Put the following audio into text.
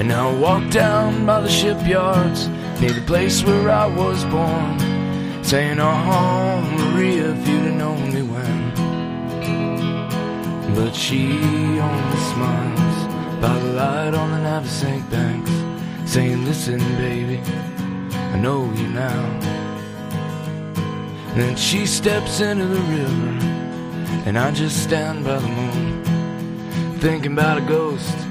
And I walk down by the shipyards near the place where I was born, saying, oh, Maria, if you'd have known me when. But she only smiles by the light on the Navesink banks, saying, listen, baby, I know you now. And then she steps into the river, and I just stand by the moon, thinking about a ghost